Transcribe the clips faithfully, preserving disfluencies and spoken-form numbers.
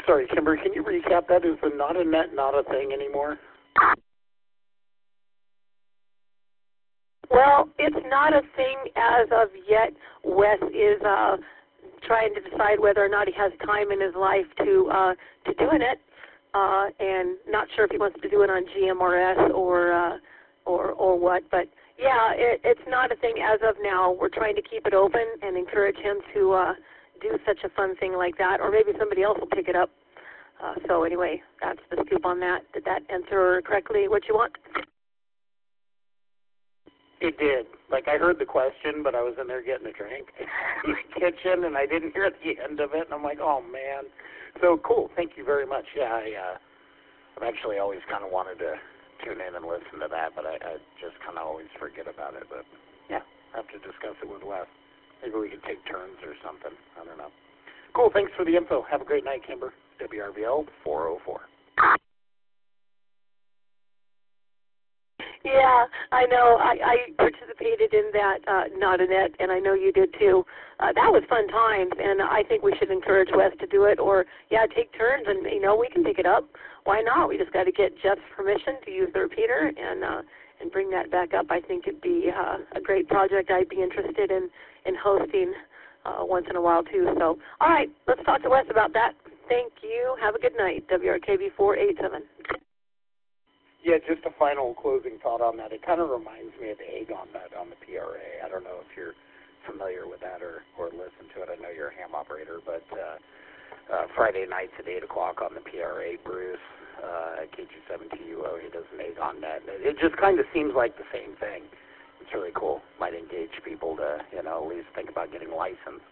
sorry, Kimber, can you recap that? Is the not a net not a thing anymore? Well, it's not a thing as of yet. Wes is uh, trying to decide whether or not he has time in his life to uh, to do it, uh, and not sure if he wants to do it on G M R S or uh, or or what. But yeah, it, it's not a thing as of now. We're trying to keep it open and encourage him to uh, do such a fun thing like that, or maybe somebody else will pick it up. Uh, so anyway, that's the scoop on that. Did that answer correctly what you want? It did. Like, I heard the question, but I was in there getting a drink in the kitchen, and I didn't hear the end of it, and I'm like, oh, man. So, cool. Thank you very much. Yeah, I, uh, I've actually always kind of wanted to tune in and listen to that, but I, I just kind of always forget about it. But, yeah, I have to discuss it with Wes. Maybe we could take turns or something. I don't know. Cool. Thanks for the info. Have a great night, Kimber. W R V L four oh four. Yeah, I know. I, I participated in that uh, Not a Net, and I know you did too. Uh, that was fun times, and I think we should encourage Wes to do it, or, yeah, take turns, and, you know, we can pick it up. Why not? We just got to get Jeff's permission to use the repeater and uh, and bring that back up. I think it'd be uh, a great project I'd be interested in, in hosting uh, once in a while, too. So, all right, let's talk to Wes about that. Thank you. Have a good night. W R K V four eight seven. Yeah, just a final closing thought on that. It kind of reminds me of Egg on that on the P R A. I don't know if you're familiar with that or, or listen to it. I know you're a ham operator, but uh, uh, Friday nights at eight o'clock on the P R A, Bruce uh, at K G seven T U O, he does an Egg on net. It just kind of seems like the same thing. It's really cool. Might engage people to, you know, at least think about getting licensed.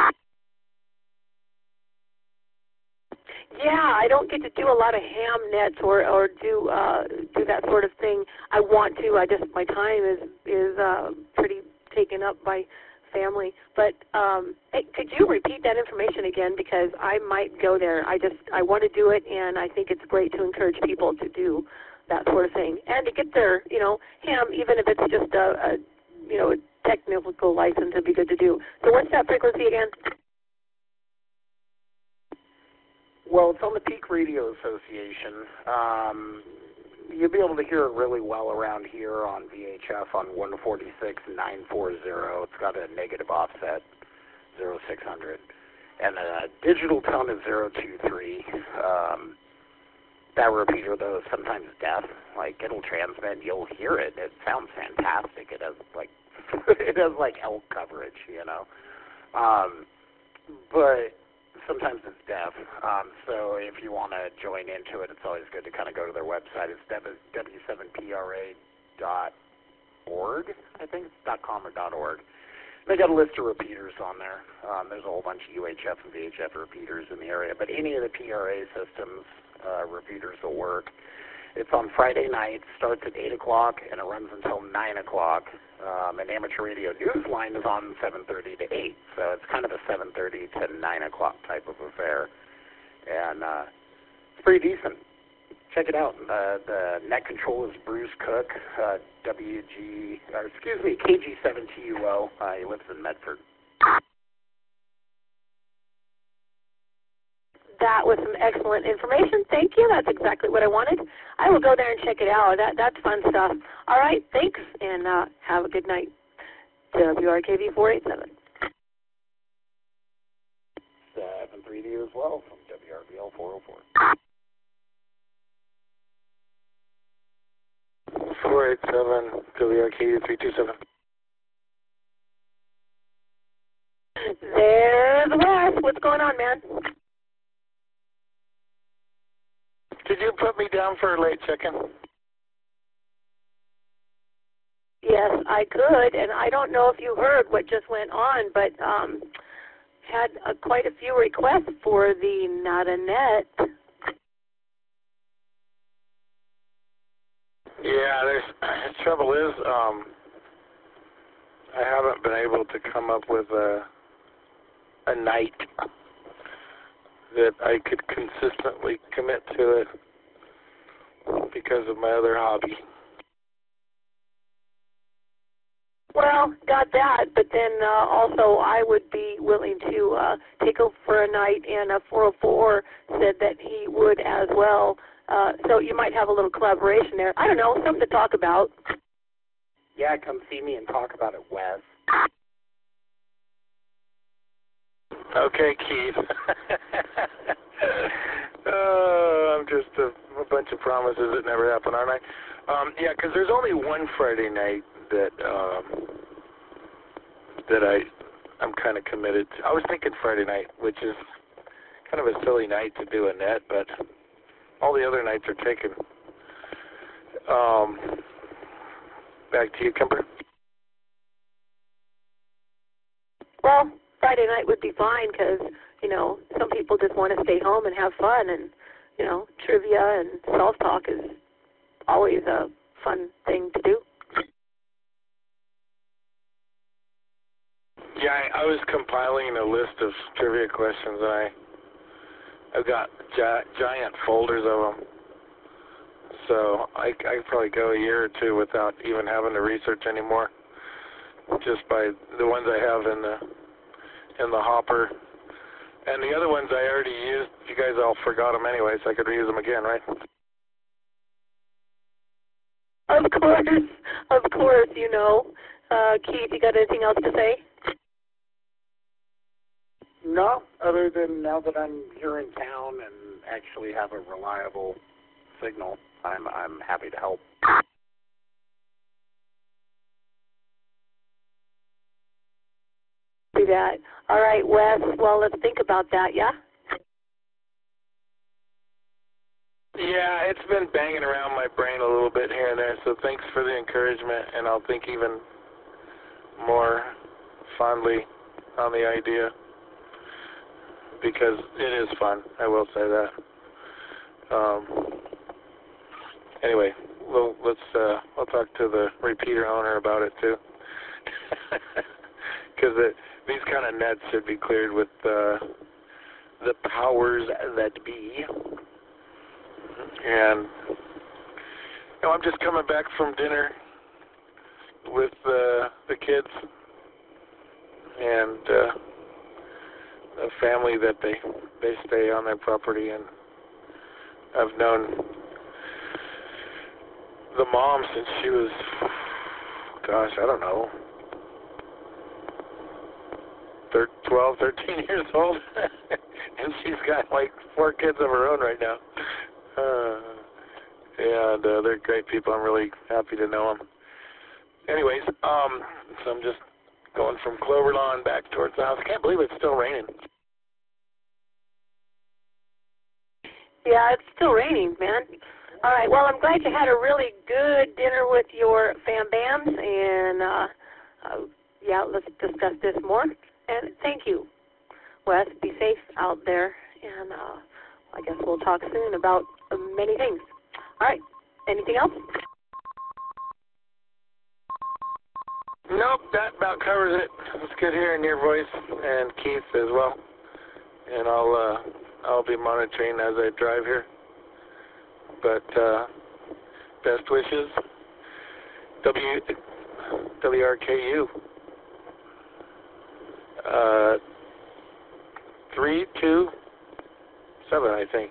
Yeah, I don't get to do a lot of ham nets or or do uh, do that sort of thing. I want to. I just my time is is uh, pretty taken up by family. But um, hey, could you repeat that information again? Because I might go there. I just I want to do it, and I think it's great to encourage people to do that sort of thing and to get their you know ham, even if it's just a, a you know a technical license. It'd be good to do. So what's that frequency again? Well, it's on the Peak Radio Association. Um, you'll be able to hear it really well around here on V H F on one forty-six nine forty. It's got a negative offset, zero six hundred. And a digital tone is zero two three. Um, that repeater, though, is sometimes deaf. Like, it'll transmit, you'll hear it. It sounds fantastic. It has, like, it has, like, elk coverage, you know. Um, but... sometimes it's deaf, um, so if you want to join into it, it's always good to kind of go to their website. It's W seven P R A dot org, I think it's .com or .org. They got a list of repeaters on there. Um, there's a whole bunch of U H F and V H F repeaters in the area, but any of the P R A systems uh, repeaters will work. It's on Friday nights, starts at eight o'clock, and it runs until nine o'clock. Um, an amateur radio news line is on seven thirty to eight, so it's kind of a seven thirty to nine o'clock type of affair. And uh, it's pretty decent. Check it out. Uh, the net control is Bruce Cook, uh, W G, or excuse me, K G seven T U O. Uh, he lives in Medford. That was some excellent information. Thank you. That's exactly what I wanted. I will go there and check it out. That That's fun stuff. All right, thanks, and uh, have a good night. W R K V four eight seven. seven three to you as well from W R V L four oh four. four eight seven, W R K V three two seven. There's Wes. What's going on, man? Could you put me down for a late check-in? Yes, I could, and I don't know if you heard what just went on, but um, had uh, quite a few requests for the Not a Net. Yeah, there's the trouble is, um, I haven't been able to come up with a a night that I could consistently commit to it because of my other hobby. Well, got that, but then uh, also I would be willing to uh, take over for a night in a four oh four said that he would as well. Uh, so you might have a little collaboration there. I don't know, something to talk about. Yeah, come see me and talk about it, Wes. Okay, Keith. uh, I'm just a, a bunch of promises that never happen, aren't I? Um, yeah, because there's only one Friday night that um, that I I'm kind of committed to. I was thinking Friday night, which is kind of a silly night to do a net, but all the other nights are taken. Um, back to you, Kemper. Well, Friday night would be fine because, you know, some people just want to stay home and have fun, and, you know, trivia and self-talk is always a fun thing to do. Yeah, I, I was compiling a list of trivia questions, and I, I've got gi- giant folders of them. So I, I could probably go a year or two without even having to research anymore, just by the ones I have in the in the hopper. And the other ones I already used. You guys all forgot them anyway, so I could reuse them again, right? Of course, of course, you know. Uh, Keith, you got anything else to say? No, other than now that I'm here in town and actually have a reliable signal, I'm I'm happy to help. Do that. All right, Wes. Well, let's think about that. Yeah. Yeah, it's been banging around my brain a little bit here and there. So thanks for the encouragement, and I'll think even more fondly on the idea because it is fun. I will say that. Um, anyway, we'll let's uh, I'll talk to the repeater owner about it too, because these kind of nets should be cleared with uh, the powers that be. And you know, I'm just coming back from dinner with uh, the kids and uh, a family that they they stay on their property, and I've known the mom since she was, gosh, I don't know, twelve, thirteen years old, and she's got like four kids of her own right now. Uh, and uh, they're great people. I'm really happy to know them. Anyways, um, so I'm just going from Clover Lawn back towards the house. I can't believe it's still raining. Yeah, it's still raining, man. All right, well, I'm glad you had a really good dinner with your fam bams, and, uh, uh, yeah, let's discuss this more. And thank you, Wes. Be safe out there, and uh, I guess we'll talk soon about uh, many things. All right, anything else? Nope, that about covers it. It's good hearing your voice and Keith as well. And I'll uh, I'll be monitoring as I drive here. But uh, best wishes. W W R K U. Uh, three two seven, I think.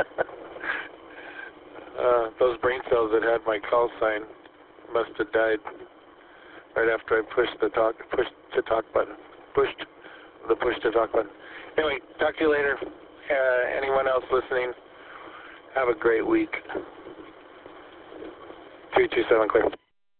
uh, those brain cells that had my call sign must have died right after I pushed the talk pushed to talk button. Pushed the push to talk button. Anyway, talk to you later. Uh, anyone else listening, have a great week. three two seven clear.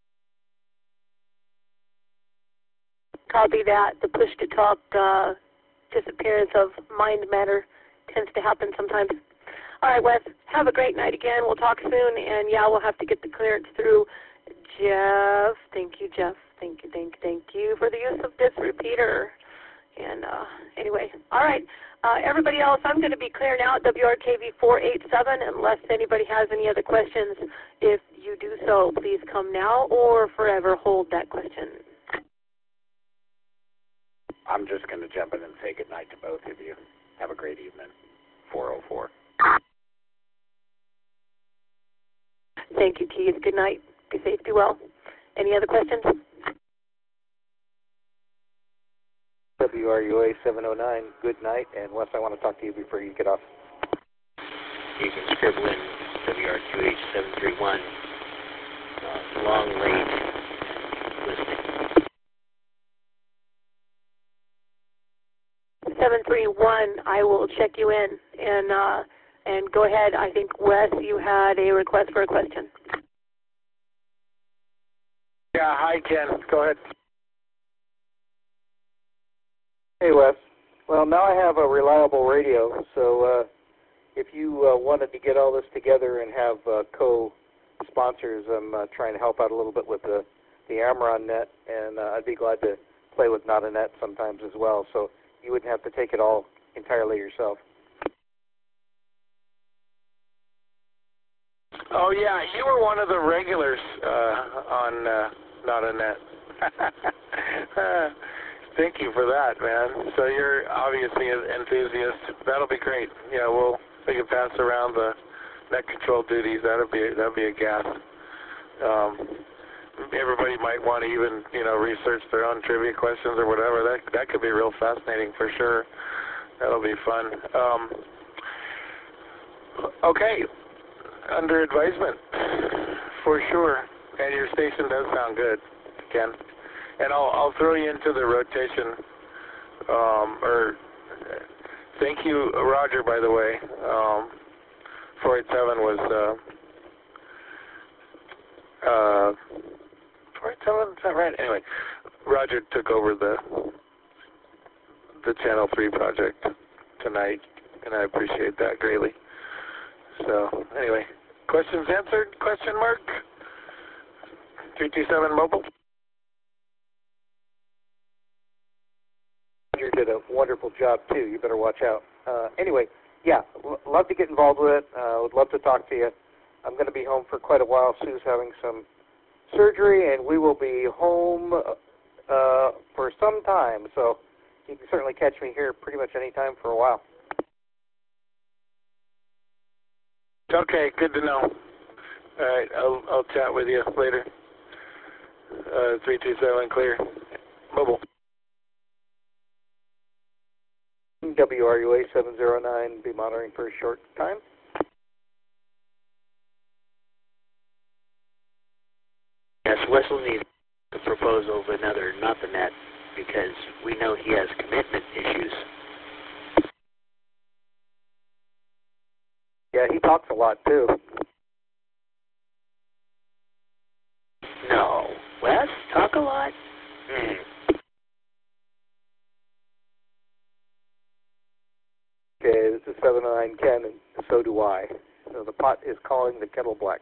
Copy that. The push-to-talk uh, disappearance of mind matter tends to happen sometimes. All right, Wes, have a great night again. We'll talk soon, and, yeah, we'll have to get the clearance through. Jeff, thank you, Jeff. Thank you, thank you, thank you for the use of this repeater. And uh, anyway, all right. Uh, everybody else, I'm going to be clear now at W R K V four eight seven unless anybody has any other questions. If you do so, please come now or forever hold that question. I'm just going to jump in and say good night to both of you. Have a great evening. four oh four. Thank you, Keith. Good night. Be safe. Be well. Any other questions? W R U A seven oh nine, good night. And Wes, I want to talk to you before you get off. You can scribble in W R Q H seven three one, uh, long, late, and listening. seven three one, I will check you in. And, uh, and go ahead. I think, Wes, you had a request for a question. Yeah, hi, Ken. Go ahead. Hey, Wes. Well, now I have a reliable radio, so uh, if you uh, wanted to get all this together and have uh, co-sponsors, I'm uh, trying to help out a little bit with the, the Amaron net, and uh, I'd be glad to play with Not a Net sometimes as well, so you wouldn't have to take it all entirely yourself. Oh, yeah, you were one of the regulars uh, on uh, Not a Net. Thank you for that, man. So you're obviously an enthusiast. That'll be great. Yeah, we'll we can pass around the net control duties. That'll be that'll be a gas. Um, everybody might want to even you know research their own trivia questions or whatever. That that could be real fascinating for sure. That'll be fun. Um, okay, under advisement for sure. And your station does sound good, Ken. And I'll I'll throw you into the rotation. Um, or thank you, Roger. By the way, um, four eight seven was uh, uh, four eight seven. Is that right? Anyway, Roger took over the the Channel Three project tonight, and I appreciate that greatly. So anyway, questions answered? Question mark. three two seven mobile. You did a wonderful job, too. You better watch out. Uh, anyway, yeah, l- love to get involved with it. I uh, would love to talk to you. I'm going to be home for quite a while. Sue's having some surgery, and we will be home uh, for some time. So you can certainly catch me here pretty much any time for a while. Okay, good to know. All right, I'll, I'll chat with you later. Uh, three two seven clear. Mobile. W R U A seven zero nine, be monitoring for a short time. Yes, Wes will need a proposal of another Not the Net because we know he has commitment issues. Yeah, he talks a lot, too. No. Wes, talk a lot? Mm. Okay, this is seven oh nine Ken, and so do I. So the pot is calling the kettle black.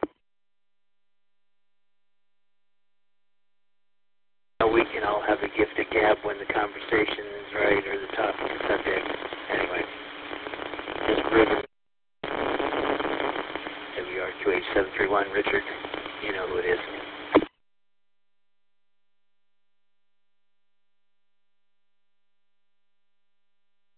We can all have a gift of gab when the conversation is right or the topic is subject. Anyway, just River. W R Q H seven three one, Richard.